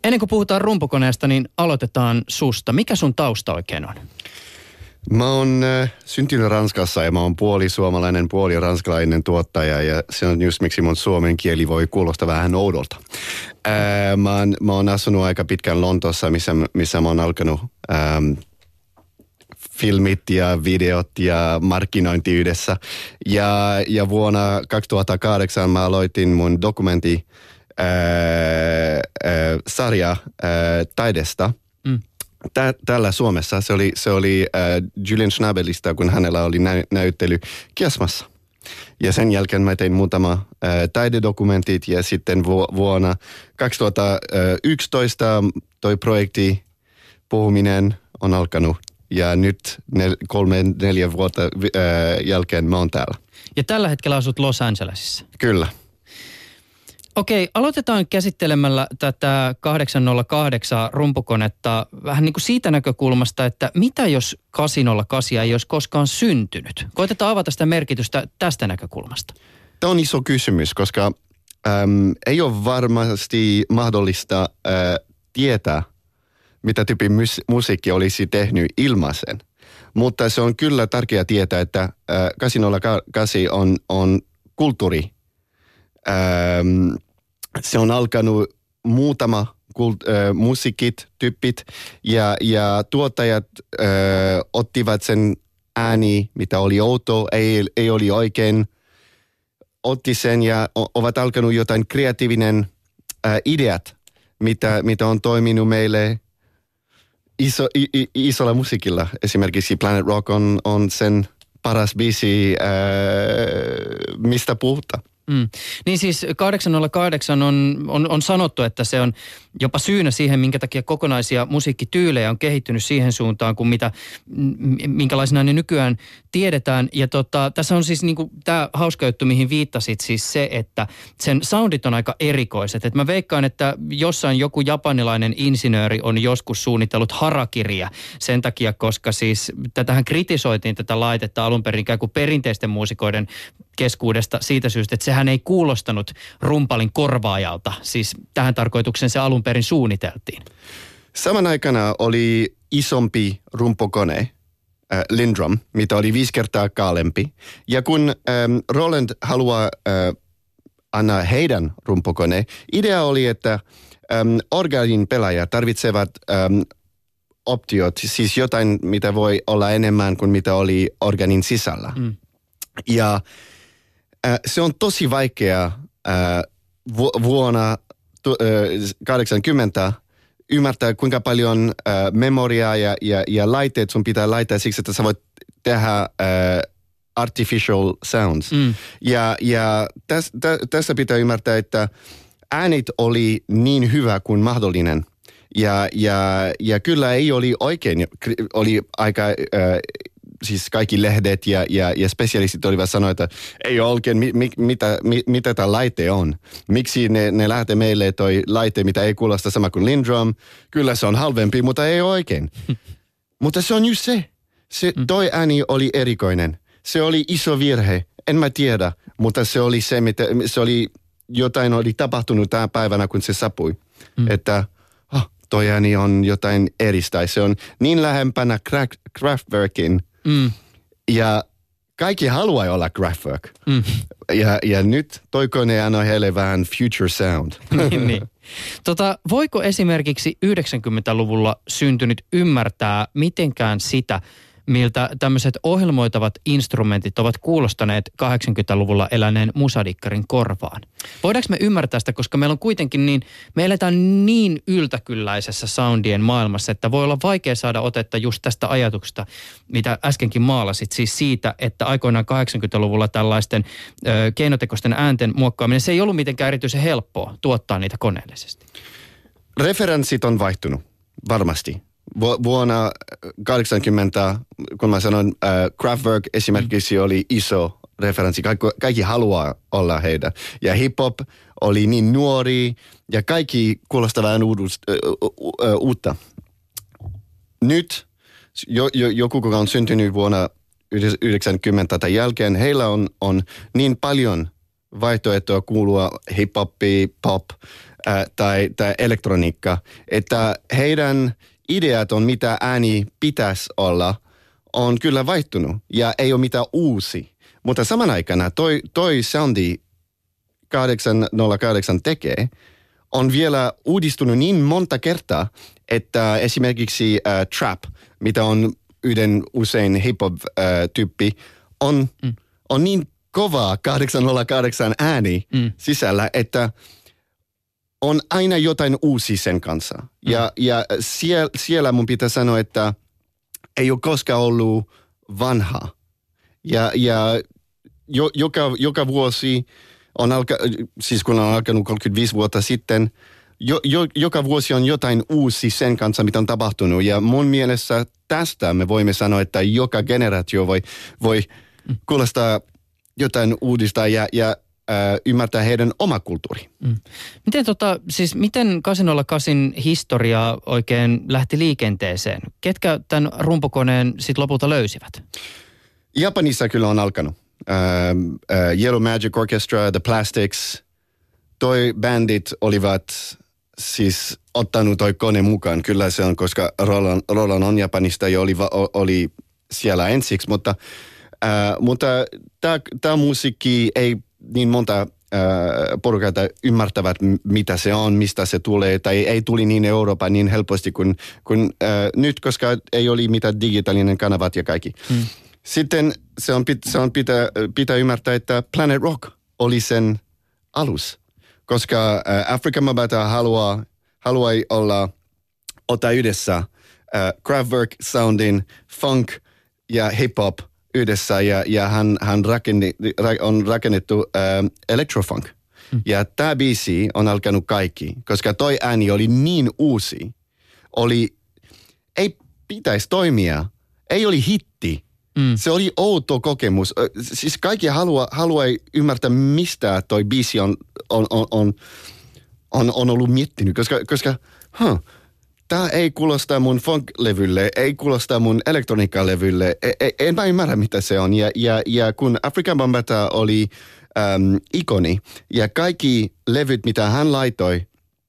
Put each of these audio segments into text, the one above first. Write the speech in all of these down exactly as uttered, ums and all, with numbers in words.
Ennen kuin puhutaan rumpukoneesta, niin aloitetaan susta. Mikä sun tausta oikein on? Mä oon äh, syntynyt Ranskassa ja mä oon puoli suomalainen, puoli ranskalainen tuottaja ja se on just miksi mun suomen kieli voi kuulostaa vähän oudolta. Äh, mä, oon, mä oon asunut aika pitkään Lontoossa, missä, missä mä oon alkanut ähm, filmit ja videot ja markkinointi yhdessä. Ja, ja vuonna kaksituhattakahdeksan mä aloitin mun dokumentti äh, äh, sarja äh, taidesta. Mm. Tä, täällä Suomessa se oli, se oli äh, Julian Schnabelista, kun hänellä oli nä, näyttely Kiasmassa. Ja sen jälkeen mä tein muutama äh, taidedokumentit ja sitten vu, vuonna kaksituhattayksitoista toi projekti puhuminen on alkanut. Ja nyt nel, kolme, neljä vuotta äh, jälkeen mä oon täällä. Ja tällä hetkellä asut Los Angelesissa. Kyllä. Okei, aloitetaan käsittelemällä tätä kahdeksan nolla kahdeksan rumpukonetta vähän niin kuin siitä näkökulmasta, että mitä jos kahdeksansataakahdeksan ei olisi koskaan syntynyt? Koitetaan avata sitä merkitystä tästä näkökulmasta. Tämä on iso kysymys, koska äm, ei ole varmasti mahdollista äh, tietää, mitä tyypin mus- musiikki olisi tehnyt ilmaisen. Mutta se on kyllä tärkeää tietää, että äh, kahdeksan nolla kahdeksan on, on kulttuuri. Ähm, se on alkanut muutama kult, äh, musiikit, tyypit ja, ja tuottajat äh, ottivat sen ääni, mitä oli outo, ei, ei oli oikein, otti sen ja o, ovat alkanut jotain kreatiivinen äh, ideat, mitä, mitä on toiminut meille iso, i, i, isolla musiikilla. Esimerkiksi Planet Rock on, on sen paras biisi, äh, mistä puhutaan. Mm. Niin siis kahdeksan nolla kahdeksan on, on, on sanottu, että se on jopa syynä siihen, minkä takia kokonaisia musiikkityylejä on kehittynyt siihen suuntaan, kuin mitä, minkälaisena ne nykyään tiedetään. Ja tota, tässä on siis niinku tämä hauska juttu, mihin viittasit, siis se, että sen soundit on aika erikoiset. Et mä veikkaan, että jossain joku japanilainen insinööri on joskus suunnitellut harakiriä sen takia, koska siis tätähän kritisoitiin tätä laitetta alun perin ikään kuin perinteisten muusikoiden keskuudesta siitä syystä, että sehän ei kuulostanut rumpalin korvaajalta. Siis tähän tarkoitukseen se alun perin suunniteltiin. Saman aikana oli isompi rumpukone, äh, Lindrum, mitä oli viisi kertaa kaalempi. Ja kun ähm, Roland haluaa äh, anna heidän rumpukone, idea oli, että ähm, organin pelaaja tarvitsevat ähm, optiot, siis jotain, mitä voi olla enemmän kuin mitä oli organin sisällä. Mm. Ja äh, se on tosi vaikea äh, vu- vuonna tu- äh, kahdeksankymmentä ymmärtää, kuinka paljon äh, memoriaa ja, ja, ja laitteet sun pitää laittaa siksi, että sä voit tehdä äh, artificial sounds. Mm. Ja, ja täs, tä, tässä pitää ymmärtää, että äänet oli niin hyvä kuin mahdollinen. Ja, ja, ja kyllä ei oli oikein, oli aika, äh, siis kaikki lehdet ja, ja, ja spesialistit olivat sanoa, että ei ole oikein, mi, mi, mitä, mi, mitä tämä laite on. Miksi ne, ne lähtee meille toi laite, mitä ei kuulosta sama kuin Lindrum. Kyllä se on halvempi, mutta ei oikein. Mutta se on just se. se toi ääni oli erikoinen. Se oli iso virhe. En mä tiedä, mutta se oli se, mitä, se oli, jotain oli tapahtunut tämän päivänä, kun se sapui. Mm. Että toi ääni on jotain eristä. Se on niin lähempänä Kraftwerkin. Mm. Ja kaikki haluaa olla Kraftwerk. Mm. Ja, ja nyt toi kone anoi heille vähän future sound. niin, niin. Tota, voiko esimerkiksi yhdeksänkymmentäluvulla syntynyt ymmärtää mitenkään sitä, miltä tämmöiset ohjelmoitavat instrumentit ovat kuulostaneet kahdeksankymmentäluvulla eläneen musadikkarin korvaan? Voidaanko me ymmärtää sitä, koska meillä on kuitenkin niin, me eletään niin yltäkylläisessä soundien maailmassa, että voi olla vaikea saada otetta just tästä ajatuksesta, mitä äskenkin maalasit, siis siitä, että aikoinaan kahdeksankymmentäluvulla tällaisten ö, keinotekoisten äänten muokkaaminen, se ei ollut mitenkään erityisen helppoa tuottaa niitä koneellisesti. Referenssit on vaihtunut, varmasti. Vuonna kahdeksankymmentä, kun mä sanon, äh, Kraftwerk esimerkiksi mm. oli iso referenssi. Kaikki, kaikki haluaa olla heitä. Ja hip-hop oli niin nuori ja kaikki kuulostaa vähän uudust, uh, uh, uutta. Nyt jo, jo, joku, joka on syntynyt vuonna yhdeksänkymmentä tai jälkeen, heillä on, on niin paljon vaihtoehtoja kuulua hip-hoppi, pop, äh, tai, tai elektroniikka, että heidän ideat on, mitä ääni pitäisi olla, on kyllä vaihtunut ja ei ole mitään uusi. Mutta saman aikana toi, toi soundi kahdeksan nolla kahdeksan tekee on vielä uudistunut niin monta kertaa, että esimerkiksi äh, trap, mitä on yhden usein hip-hop-tyyppi, on, mm. on niin kovaa kahdeksan nolla kahdeksan ääni mm. sisällä, että on aina jotain uusi sen kanssa. Mm. Ja, ja siellä, siellä mun pitää sanoa, että ei ole koskaan ollut vanha. Ja, ja jo, joka, joka vuosi on alka, siis kun on alkanut kolmekymmentäviisi vuotta sitten, jo, jo, joka vuosi on jotain uusi sen kanssa, mitä on tapahtunut. Ja mun mielestä tästä me voimme sanoa, että joka generaatio voi, voi kuulostaa jotain uudista ja, ja äh, ymmärtää heidän oma kulttuuri. Mm. Miten, tota, siis miten kahdeksan nolla kahdeksan historia oikein lähti liikenteeseen? Ketkä tämän rumpukoneen sitten lopulta löysivät? Japanissa kyllä on alkanut. Uh, uh, Yellow Magic Orchestra, The Plastics, toi bändit olivat siis ottanut toi kone mukaan. Kyllä se on, koska Roland, Roland on Japanista ja oli, oli siellä ensiksi, mutta, uh, mutta tämä musiikki ei niin monta uh, porukalta ymmärtävät, mitä se on, mistä se tulee, tai ei tuli niin Euroopan niin helposti kuin, kuin uh, nyt, koska ei oli mitään digitaalinen kanavat ja kaikki. Hmm. Sitten se on, se on pitää, pitää ymmärtää, että Planet Rock oli sen alus, koska äh, Afrika Bambaataa haluaa, haluaa olla, ottaa yhdessä äh, Kraftwerk soundin, funk ja hip-hop yhdessä ja, ja hän, hän rakenni, ra, on rakennettu äh, electrofunk. Mm. Ja tämä biisi on alkanut kaikki, koska toi ääni oli niin uusi, oli, ei pitäisi toimia, ei oli hitti. Mm. Se oli outo kokemus. Siis kaikki haluaa, haluaa ymmärtää, mistä toi biisi on, on, on, on, on, on ollut miettinyt. Koska, koska huh, tämä ei kuulosta mun funk-levylle, ei kuulosta mun elektroniikka-levylle. E, en mä ymmärrä, mitä se on. Ja, ja, ja kun Afrika Bambaataa oli äm, ikoni ja kaikki levyt, mitä hän laitoi,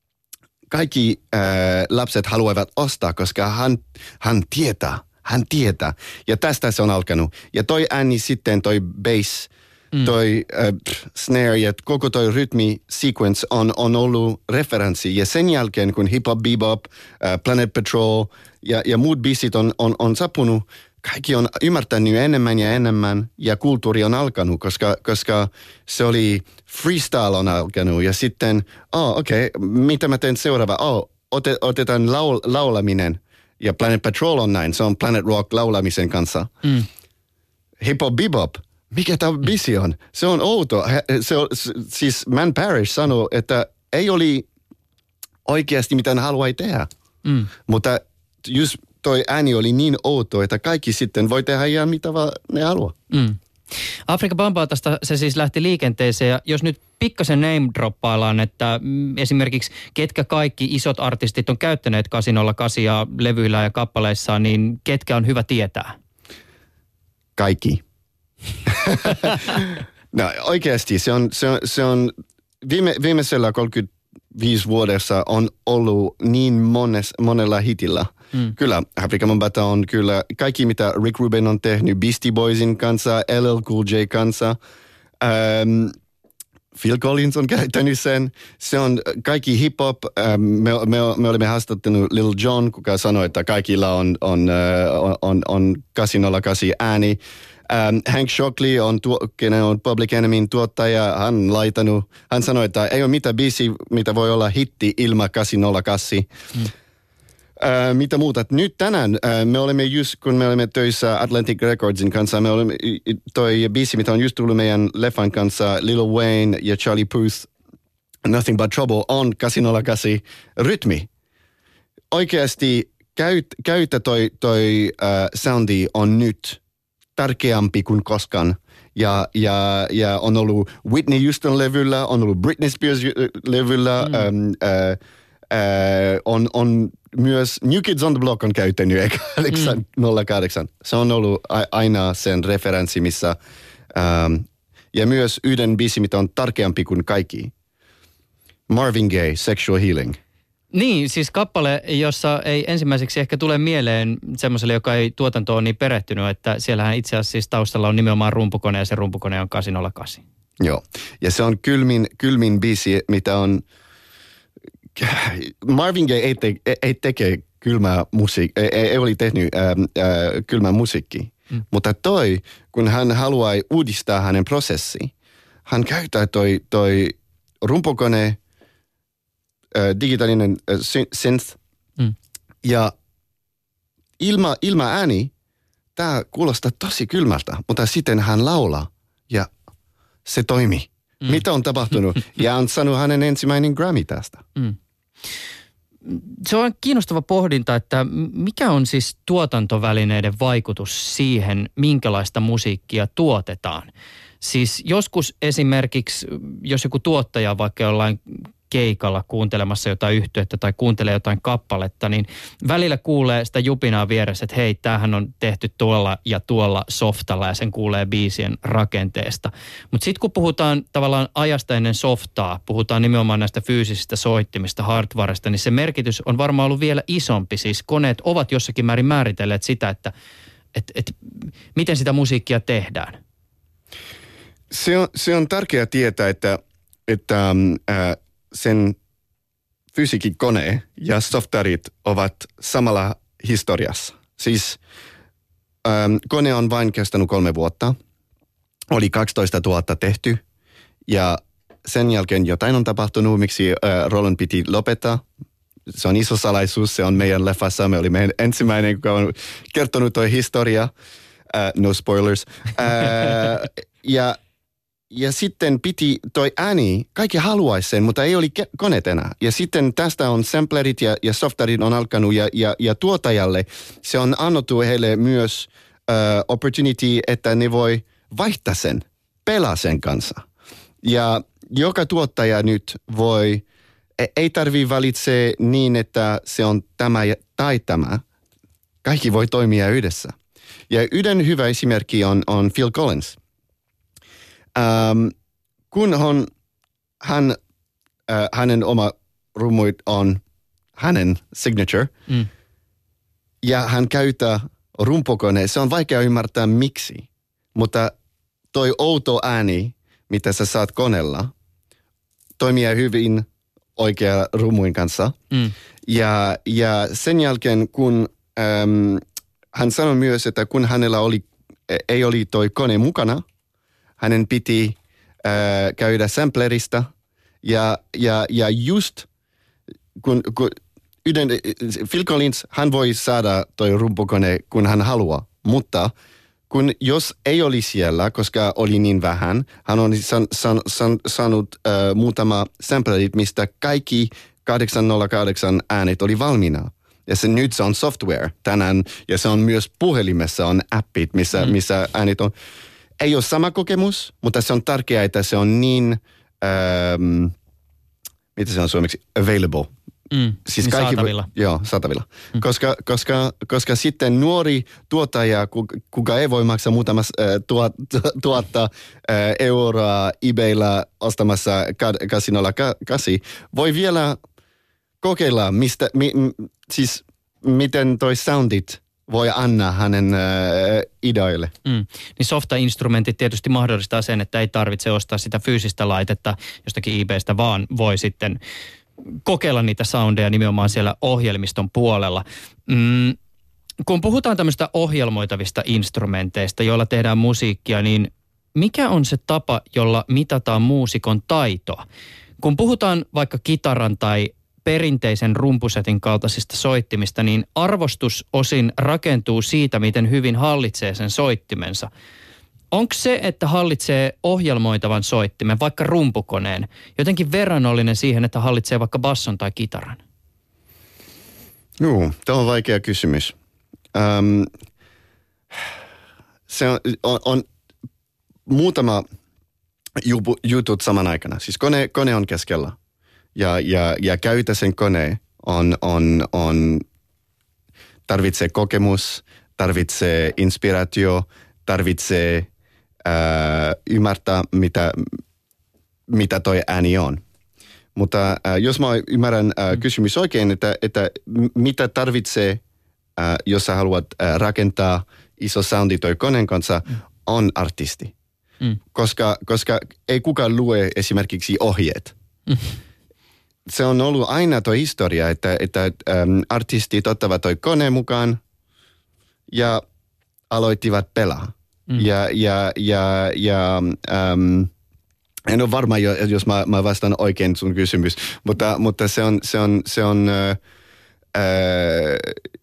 kaikki äh, lapset haluavat ostaa, koska hän, hän tietää. Hän tietää. Ja tästä se on alkanut. Ja toi ääni sitten, toi bass, mm. toi äh, snare ja koko toi rytmi sequence on, on ollut referenssi. Ja sen jälkeen, kun Hip Hop Bebop, äh, Planet Patrol ja, ja muut biisit on, on, on sapunut, kaikki on ymmärtänyt enemmän ja enemmän ja kulttuuri on alkanut, koska, koska se oli freestyle on alkanut. Ja sitten, oh okei, okay, mitä mä teen seuraava? Oh, otet, otetaan laul, laulaminen. Ja Planet Patrol on näin, se on Planet Rock laulamisen kanssa. Mm. Hip Hop Bebop, mikä tämä biisi on? Se on outo. Se on, siis Man Parrish sanoi, että ei oli oikeasti mitään haluai tehdä. Mm. Mutta just toi ääni oli niin outo, että kaikki sitten voi tehdä ihan mitä vaan ne haluaa. Mm. Afrika Bambaatasta se siis lähti liikenteeseen ja jos nyt pikkasen name-droppaillaan, että esimerkiksi ketkä kaikki isot artistit on käyttäneet kahdeksan nolla kahdeksan levyillä ja kappaleissaan, niin ketkä on hyvä tietää? Kaikki. No oikeasti se on, se on, se on viime, viimeisellä kolmekymmentäviisi vuodessa on ollut niin mones, monella hitillä. Mm. Kyllä, Afrika Bambaataa on kyllä kaikki, mitä Rick Rubin on tehnyt Beastie Boysin kanssa, L L Cool J kanssa. Um, Phil Collins on käyttänyt sen. Se on kaikki hip-hop. Um, me, me, me olemme haastattanut Lil Jon, kuka sanoi, että kaikilla on, on, uh, on, on kahdeksan nolla kahdeksan ääni. Um, Hank Shocklee on, tuo, on Public Enemyn tuottaja. Hän laitanut, hän sanoi, että ei ole mitään biisi, mitä voi olla hitti ilman kahdeksan nolla kahdeksan. Mm. Uh, mitä muuta? Nyt tänään uh, me olemme just, kun me olemme töissä Atlantic Recordsin kanssa, me olemme, toi biisi, mitä on just tullut meidän leffan kanssa, Lil Wayne ja Charlie Puth, Nothing But Trouble, on kahdeksan nolla kahdeksan rytmi. Oikeasti käyt, käytä toi, toi uh, soundi on nyt tärkeämpi kuin koskaan. Ja, ja, ja on ollut Whitney Houston levyllä, on ollut Britney Spears levyllä, mm. um, uh, uh, on, on myös New Kids on the Block on käyttänyt kahdeksan nolla kahdeksan. Se on ollut aina sen referenssi, missä um, ja myös yhden biisi, mitä on tärkeämpi kuin kaikki. Marvin Gaye, Sexual Healing. Niin, siis kappale, jossa ei ensimmäiseksi ehkä tule mieleen semmoiselle, joka ei tuotantoon niin perehtynyt, että siellähän itse asiassa siis taustalla on nimenomaan rumpukone ja se rumpukone on kahdeksan nolla kahdeksan. Joo, ja se on kylmin, kylmin biisi, mitä on... Marvin Gaye ei, te, ei teke kylmää musiikkia, ei, ei oli tehnyt äh, äh, kylmää musiikkia, mm. mutta toi, kun hän haluaa uudistaa hänen prosessi, hän käyttää toi, toi rumpukone, äh, digitaalinen äh, synth, mm. ja ilma, ilma ääni, tämä kuulostaa tosi kylmältä, mutta sitten hän laulaa ja se toimii. Mm. Mitä on tapahtunut? Ja on saanut hänen ensimmäinen Grammy tästä. Mm. Se on kiinnostava pohdinta, että mikä on siis tuotantovälineiden vaikutus siihen, minkälaista musiikkia tuotetaan. Siis joskus esimerkiksi, jos joku tuottaja vaikka jollain keikalla kuuntelemassa jotain yhtyettä tai kuuntelee jotain kappaletta, niin välillä kuulee sitä jupinaa vieressä, että hei, tämähän on tehty tuolla ja tuolla softalla ja sen kuulee biisien rakenteesta. Mutta sitten kun puhutaan tavallaan ajasta ennen softaa, puhutaan nimenomaan näistä fyysisistä soittimista, hardwaresta, niin se merkitys on varmaan ollut vielä isompi. Siis koneet ovat jossakin määrin määritelleet sitä, että et, et, miten sitä musiikkia tehdään. Se on, se on tärkeää tietää, että, että äh, sen fysiikkikone ja softarit ovat samalla historiassa. Siis ähm, kone on vain kestänyt kolme vuotta. Oli kaksitoista tuhatta tehty ja sen jälkeen jotain on tapahtunut, miksi äh, Roland piti lopettaa. Se on iso salaisuus, se on meidän leffassa. Me olimme ensimmäinen, joka on kertonut toi historia. Äh, no spoilers. Äh, ja Ja sitten piti toi ääni, kaikki haluaisi sen, mutta ei oli ke- koneet enää. Ja sitten tästä on samplerit ja, ja softarit on alkanut ja, ja, ja tuotajalle se on annettu heille myös uh, opportunity, että ne voi vaihtaa sen, pelaa sen kanssa. Ja joka tuottaja nyt voi, ei tarvitse valitse niin, että se on tämä tai tämä. Kaikki voi toimia yhdessä. Ja yhden hyvä esimerkki on, on Phil Collins. Ähm, kun on, hän, äh, hänen oma rummuit on hänen signature, mm. ja hän käyttää rumpukone, se on vaikea ymmärtää miksi, mutta toi outo ääni, mitä sä saat koneella, toimii hyvin oikea rummuin kanssa. Mm. Ja, ja sen jälkeen, kun ähm, hän sanoi myös, että kun hänellä oli, ei oli toi kone mukana, hänen piti äh, käydä samplerista ja, ja, ja just kun, kun yhden, Phil Collins, hän voi saada toi rumpukone kun hän haluaa, mutta kun jos ei oli siellä, koska oli niin vähän, hän on san, san, san, saanut äh, muutama samplerit, mistä kaikki kahdeksan nolla kahdeksan äänet oli valmiina. Ja se nyt se on software tänään ja se on myös puhelimessa on appit, missä, mm. missä äänet on. Ei ole sama kokemus, mutta se on tärkeää, että se on niin, ähm, mitä se on suomeksi, available. Mm, siis niin kaikki saatavilla. Voi, joo, saatavilla. Mm. Koska, koska, koska sitten nuori tuottaja, kuka ei voi maksaa muutama äh, tuot, tuotta äh, euroa eBaylla ostamassa kahdeksan nolla kahdeksan, voi vielä kokeilla, mistä, mi, siis miten toi soundit voi anna hänen äh, ideoille. Mm. Niin softa-instrumentit tietysti mahdollistaa sen, että ei tarvitse ostaa sitä fyysistä laitetta jostakin eBaystä, vaan voi sitten kokeilla niitä soundeja nimenomaan siellä ohjelmiston puolella. Mm. Kun puhutaan tämmöistä ohjelmoitavista instrumenteista, joilla tehdään musiikkia, niin mikä on se tapa, jolla mitataan muusikon taitoa? Kun puhutaan vaikka kitaran tai perinteisen rumpusetin kaltaisista soittimista, niin arvostus osin rakentuu siitä, miten hyvin hallitsee sen soittimensa. Onko se, että hallitsee ohjelmoitavan soittimen, vaikka rumpukoneen, jotenkin verrannollinen siihen, että hallitsee vaikka basson tai kitaran? Joo, tämä on vaikea kysymys. Um, se on, on, on muutama jubu, jutut saman aikana. Siis kone, kone on keskellä. Ja, ja, ja käytä sen kone on, on, on, tarvitsee kokemus, tarvitsee inspiraatio, tarvitsee ää, ymmärtää, mitä, mitä toi ääni on. Mutta äh, jos mä ymmärrän äh, kysymys oikein, että, että mitä tarvitsee, äh, jos sä haluat äh, rakentaa iso soundi toi koneen kanssa, mm. on artisti. Mm. Koska, koska ei kukaan lue esimerkiksi ohjeet. Mm. Se on ollut aina tuo historia, että, että ähm, artistit ottavat toi koneen mukaan ja aloittivat pelaa. Mm. Ja, ja, ja, ja ähm, en ole varma, jos mä, mä vastaan oikein sun kysymys, mutta, mutta se on, se on, se on äh, äh,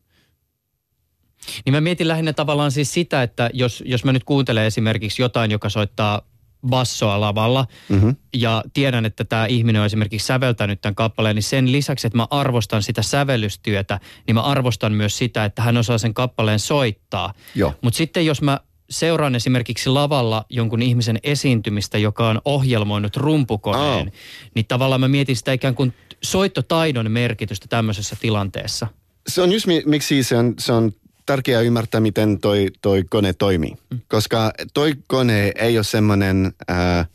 niin mä mietin lähinnä tavallaan siis sitä, että jos, jos mä nyt kuuntelen esimerkiksi jotain, joka soittaa bassoa lavalla mm-hmm. ja tiedän, että tämä ihminen on esimerkiksi säveltänyt tämän kappaleen, niin sen lisäksi, että mä arvostan sitä sävellystyötä, niin mä arvostan myös sitä, että hän osaa sen kappaleen soittaa. Mutta sitten jos mä seuraan esimerkiksi lavalla jonkun ihmisen esiintymistä, joka on ohjelmoinut rumpukoneen, oh. niin tavallaan mä mietin sitä ikään kuin soittotaidon merkitystä tämmöisessä tilanteessa. Se on just miksi se on, se on tärkeää ymmärtää, miten toi, toi kone toimii. Mm. Koska toi kone ei ole semmoinen äh,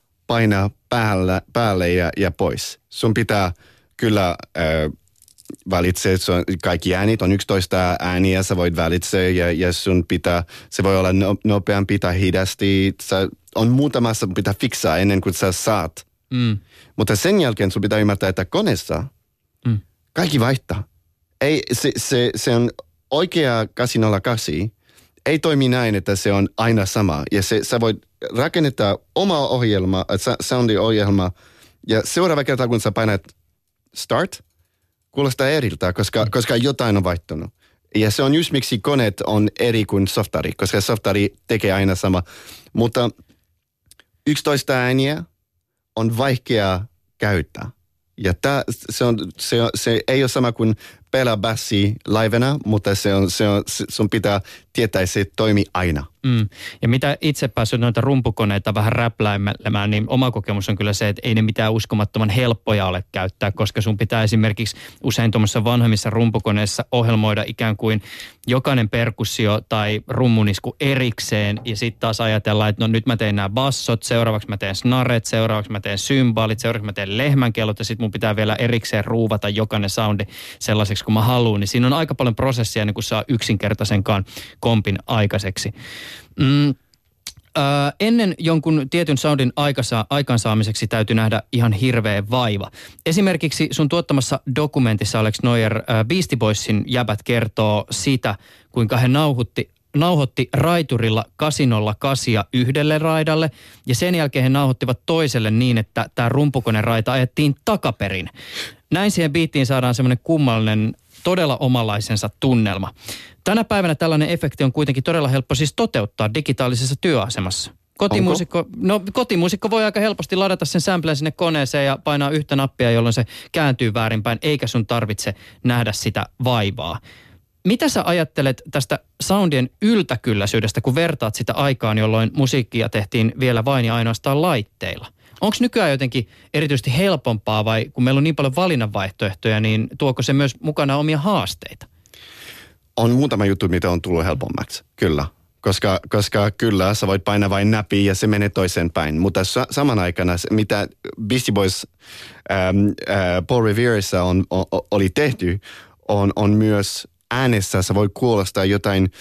paina päälle, päälle ja, ja pois. Sun pitää kyllä äh, valitse, kaikki äänit on yksitoista ääniä, sä voit valitse ja, ja sun pitää, se voi olla no, nopeampi tai hidasti. Sä, on muutamassa pitää fiksaa ennen kuin sä saat. Mm. Mutta sen jälkeen sun pitää ymmärtää, että koneessa mm. kaikki vaihtaa. Ei, se, se, se on oikea kahdeksan nolla kahdeksan. Ei toimi näin, että se on aina sama. Ja se, sä voit rakennettaa oma ohjelma, soundi-ohjelma, ja seuraava kerta, kun sä painat start, kuulostaa eriltä, koska, mm. koska jotain on vaihtunut. Ja se on just miksi koneet on eri kuin softari, koska softari tekee aina sama. Mutta yksitoista ääniä on vaikea käyttää. Ja tää, se, on, se, on, se ei ole sama kuin pelaa bassi livena, mutta se on, se on, sun pitää tietää, että se toimii aina. Mm. Ja mitä itse päässyt noita rumpukoneita vähän räpläilemään, niin oma kokemus on kyllä se, että ei ne mitään uskomattoman helppoja ole käyttää, koska sun pitää esimerkiksi usein tuommoisessa vanhemmissa rumpukoneissa ohjelmoida ikään kuin jokainen perkussio tai rummunisku erikseen ja sitten taas ajatellaan, että no nyt mä teen nämä bassot, seuraavaksi mä teen snaret, seuraavaksi mä teen symbaalit, seuraavaksi mä teen lehmänkellot ja sitten mun pitää vielä erikseen ruuvata jokainen soundi sellaiseksi kun mä haluan, niin siinä on aika paljon prosessia ennen kuin saa yksinkertaisenkaan kompin aikaiseksi. Mm, äh, ennen jonkun tietyn soundin aikasa, aikaansaamiseksi täytyy nähdä ihan hirveä vaiva. Esimerkiksi sun tuottamassa dokumentissa Alex Noyer äh, Beastie Boysin jäbät kertoo siitä, kuinka he nauhoitti nauhoitti raiturilla kahdeksan nolla kahdeksan yhdelle raidalle ja sen jälkeen he nauhoittivat toiselle niin, että tämä rumpukoneraita ajettiin takaperin. Näin siihen biittiin saadaan semmoinen kummallinen, todella omalaisensa tunnelma. Tänä päivänä tällainen efekti on kuitenkin todella helppo siis toteuttaa digitaalisessa työasemassa. Kotimuusikko, no, kotimuusikko voi aika helposti ladata sen samplen sinne koneeseen ja painaa yhtä nappia, jolloin se kääntyy väärinpäin, eikä sun tarvitse nähdä sitä vaivaa. Mitä sä ajattelet tästä soundien yltäkylläisyydestä, kun vertaat sitä aikaan, jolloin musiikkia tehtiin vielä vain ja ainoastaan laitteilla? Onko nykyään jotenkin erityisesti helpompaa vai kun meillä on niin paljon valinnanvaihtoehtoja, niin tuoko se myös mukana omia haasteita? On muutama juttu, mitä on tullut helpommaksi, kyllä. Koska, koska kyllä, sä voit painaa vain näpiä ja se menee toiseen päin. Mutta sa- saman aikana, mitä Beastie Boys ähm, äh, Paul Revereissa on, on, oli tehty, on, on myös äänessä sä voi kuulostaa jotain,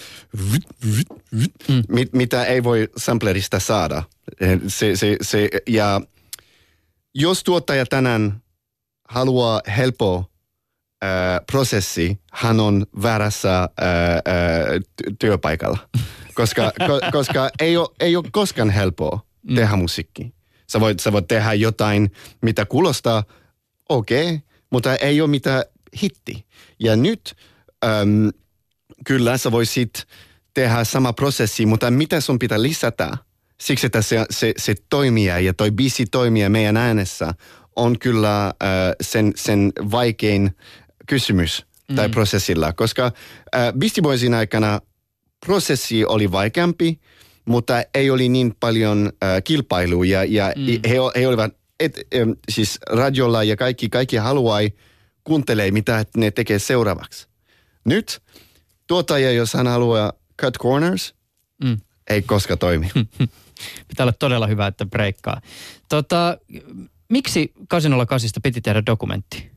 mm. mit, mitä ei voi samplerista saada. Se, se, se, ja jos tuottaja tänään haluaa helppoa ää, prosessi, hän on väärässä ää, ää, työpaikalla. Koska, ko, koska ei, ole, ei ole koskaan helppoa tehdä mm. musiikkia. Sä voit, sä voit tehdä jotain, mitä kuulostaa okei, okay, mutta ei ole mitään hitti. Ja nyt Öm, kyllä sä voisit tehdä sama prosessi, mutta mitä sun pitää lisätä? Siksi, että se, se, se toimia ja toi biisi toimia meidän äänessä on kyllä äh, sen, sen vaikein kysymys mm. tai prosessilla. Koska äh, Beastie Boysin aikana prosessi oli vaikeampi, mutta ei oli niin paljon äh, kilpailua ja, ja mm. he, he olivat et, äh, siis radiolla ja kaikki, kaikki haluaa kuuntelee, mitä ne tekee seuraavaksi. Nyt tuottaja, jos hän haluaa cut corners, mm. ei koskaan toimi. Pitää olla todella hyvä, että breikkaa. Tota, miksi kahdeksan nolla kahdeksan piti tehdä dokumentti?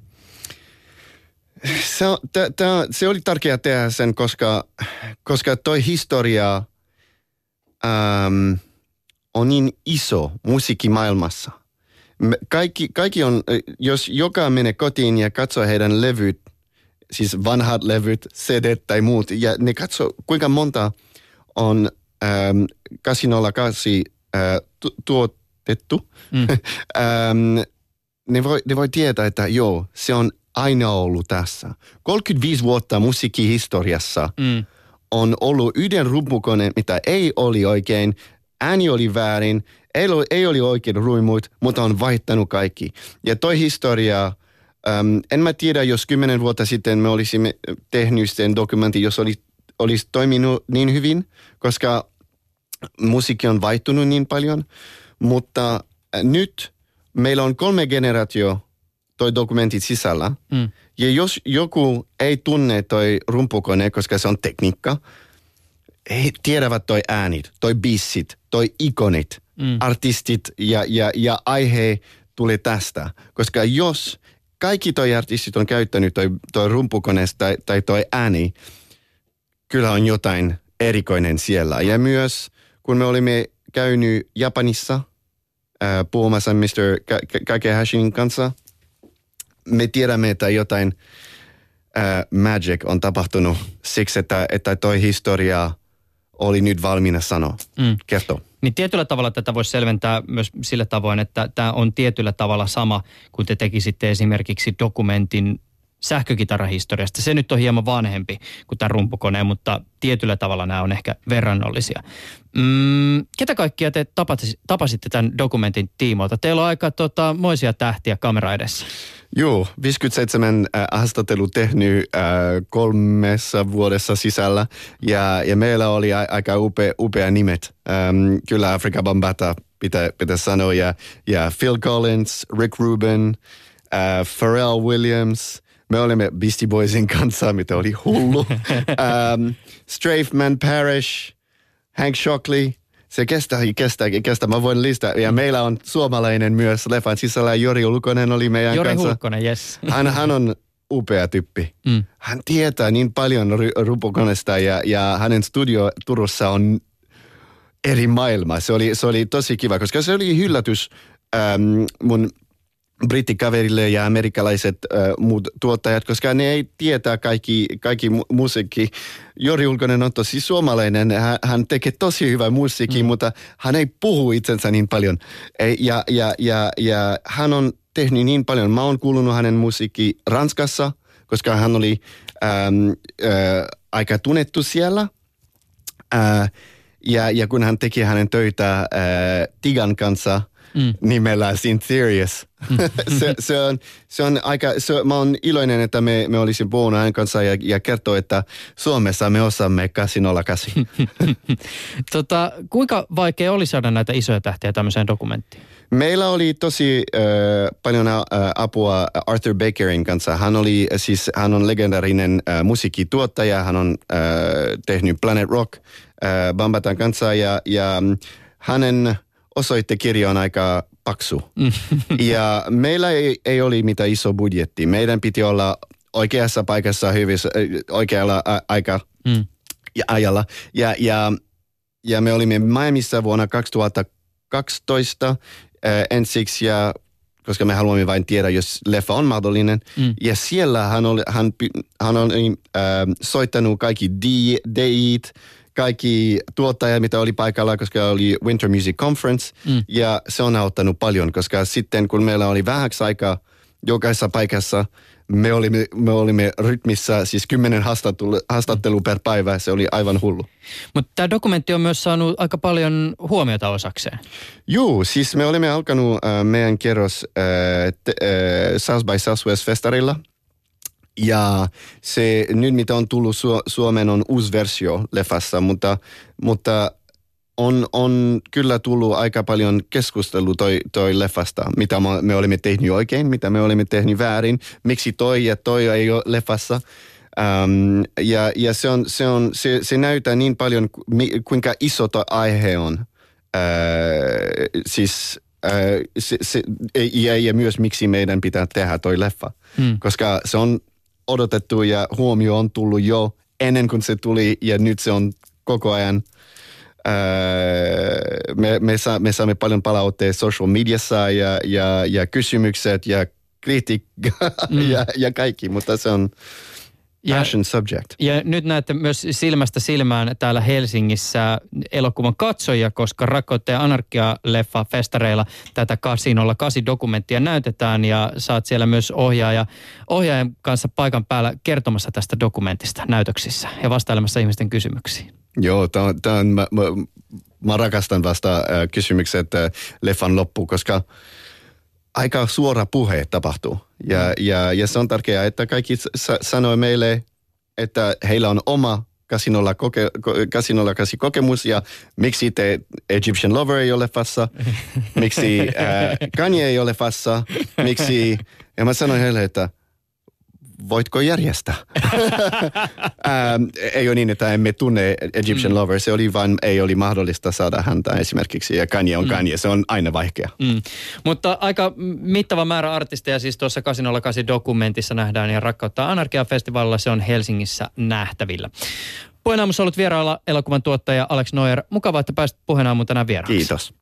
Se, t- t- se oli tärkeää tehdä sen, koska, koska toi historia äm, on niin iso musiikkimaailmassa. Kaikki, kaikki on, jos joka menee kotiin ja katsoo heidän levyt, siis vanhat levyt, C D tai muut, ja ne katsoo kuinka monta on äm, kahdeksan nolla kahdeksan äh, tu- tuotettu, mm. äm, ne, voi, ne voi tietää, että joo, se on aina ollut tässä. kolmekymmentäviisi vuotta musiikkihistoriassa mm. on ollut yhden rumpukone, mitä ei oli oikein, ääni oli väärin, ei, ei oli oikein ruimut, mutta on vaihtanut kaikki. Ja toi historia, äm, en mä tiedä, jos kymmenen vuotta sitten me olisimme tehnyt sen dokumentin, jos oli, olisi toiminut niin hyvin, koska musiikki on vaihtunut niin paljon, mutta nyt meillä on kolme generaatio toi dokumentit sisällä. Mm. Ja jos joku ei tunne toi rumpukone, koska se on tekniikka, he tiedävät toi äänit, toi biisit, toi ikonit, mm. artistit ja, ja, ja aihe tulee tästä. Koska jos kaikki toi artistit on käyttänyt toi, toi rumpukone tai, tai toi ääni, kyllä on jotain erikoinen siellä. Ja myös kun me olimme käynyt Japanissa äh, puhumassa mister Kakehashin kanssa, me tiedämme, että jotain äh, magic on tapahtunut siksi, että, että toi historia oli nyt valmiina sanoa. Mm. Kertoo. Niin tietyllä tavalla tätä voisi selventää myös sillä tavoin, että tämä on tietyllä tavalla sama, kun te tekisitte esimerkiksi dokumentin sähkökitarahistoriasta. Se nyt on hieman vanhempi kuin tämä rumpukone, mutta tietyllä tavalla nämä on ehkä verrannollisia. Mm, ketä kaikkia te tapasitte tämän dokumentin tiimoilta? Teillä on aika tota, moisia tähtiä kamera edessä. Joo, viisikymmentäseitsemän äh, haastattelu tehnyt äh, kolmessa vuodessa sisällä ja, ja meillä oli a, aika upea, upea nimet. Ähm, kyllä Afrika Bambaataa pitää, pitää sanoa ja, ja Phil Collins, Rick Rubin, äh, Pharrell Williams. Me olimme Beastie Boysin kanssa, mitä oli hullu. um, Strafe Parish, Hank Shockley. Se kestää, kestää, kestää. Mä voin listaa. Ja mm. meillä on suomalainen myös leffan sisällä. Jori Hulkkonen oli meidän Jori kanssa. Jori Hulkkonen, yes. hän, hän on upea tyyppi. Mm. Hän tietää niin paljon rumpukonesta ja, ja hänen studio Turussa on eri maailma. Se oli, se oli tosi kiva, koska se oli yllätys ähm, mun brittikaverille ja amerikkalaiset äh, muut tuottajat, koska ne ei tietää kaikki, kaikki mu- musiikki. Jori Hulkkonen on tosi suomalainen, hän, hän tekee tosi hyvää musiikkia, mm. mutta hän ei puhu itsensä niin paljon. Ja, ja, ja, ja hän on tehnyt niin paljon. Mä oon kuulunut hänen musiikki Ranskassa, koska hän oli ähm, äh, aika tunnettu siellä. Äh, ja, ja kun hän teki hänen töitä äh, Tigan kanssa, Mm. nimellä Syntherius. Mm. se, se, on, se on aika, se, mä oon iloinen, että me, me olisin puhunut hänen kanssa ja, ja kertoo, että Suomessa me osaamme kahdeksan nolla kahdeksan. tota, kuinka vaikea oli saada näitä isoja tähtiä tämmöiseen dokumenttiin? Meillä oli tosi äh, paljon äh, apua Arthur Bakerin kanssa. Hän oli siis, hän on legendarinen äh, musiikkituottaja. Hän on äh, tehnyt Planet Rock äh, Bambaataan kanssa ja, ja hänen osoittekirja on aika paksu. Ja meillä ei, ei ole mitään iso budjetti. Meidän piti olla oikeassa paikassa hyvissä, oikealla a- aika mm. ja ajalla. Ja, ja, ja me olimme Miamiissa vuonna kaksituhattakaksitoista äh, ensiksi, ja, koska me haluamme vain tiedä, jos leffa on mahdollinen. Mm. Ja siellä hän oli, hän, hän oli äh, soittanut kaikki D J:t, kaikki tuottajat, mitä oli paikalla, koska oli Winter Music Conference, mm. ja se on auttanut paljon, koska sitten kun meillä oli vähäksi aikaa jokaisessa paikassa, me olimme, me olimme rytmissä, siis kymmenen haastattelu, haastattelu per päivä, se oli aivan hullu. Mutta tämä dokumentti on myös saanut aika paljon huomiota osakseen. Joo, siis me olimme alkanut äh, meidän kierros äh, te, äh, South by Southwest-festarilla. Ja se nyt, mitä on tullut Su- Suomeen, on uusi versio leffassa, mutta, mutta on, on kyllä tullut aika paljon keskustelua toi, toi leffasta, mitä me olemme tehnyt oikein, mitä me olemme tehnyt väärin, miksi toi ja toi ei ole leffassa. Um, ja ja se, on, se, on, se, se näyttää niin paljon, kuinka iso toi aihe on. Uh, siis äh, se, se, ja, ja myös miksi meidän pitää tehdä toi leffa. Hmm. Koska se on odotettu ja huomio on tullut jo ennen kuin se tuli ja nyt se on koko ajan. Äh, me, me, saa, me saamme paljon palautteita social mediassa ja, ja, ja kysymykset ja kritiikkaa mm. ja, ja kaikki, mutta se on passion ja, subject. Ja nyt näette myös silmästä silmään täällä Helsingissä elokuvan katsojia, koska Rakkautta ja Anarkia-leffa festareilla tätä kahdeksan nolla kahdeksan dokumenttia näytetään ja saat siellä myös ohjaaja, ohjaajan kanssa paikan päällä kertomassa tästä dokumentista näytöksissä ja vastailemassa ihmisten kysymyksiin. Joo, tämä on, mä, mä, mä rakastan vasta äh, kysymykset äh, leffan loppuun, koska aika suora puhe tapahtuu. Ja, mm. ja, ja se on tärkeää, että kaikki sa- sanoo meille, että heillä on oma kahdeksan nolla kahdeksan kokemus ja miksi te Egyptian Lover ei ole leffassa, miksi äh, Kanye ei ole leffassa, miksi, ja mä sanoin heille, että voitko järjestää? ähm, ei ole niin, että emme tunne Egyptian mm. Lover. Se oli vain, ei oli mahdollista saada häntä esimerkiksi. Ja Kanye on mm. Kanye. Se on aina vaikea. Mm. Mutta aika mittava määrä artisteja siis tuossa kahdeksan nolla kahdeksan dokumentissa nähdään. Ja Rakkautta Anarkia-festivaalilla se on Helsingissä nähtävillä. Puheenaamussa ollut vierailla elokuvan tuottaja Alex Noyer. Mukavaa, että pääsit Puheenaamuun tänään vieraaksi. Kiitos.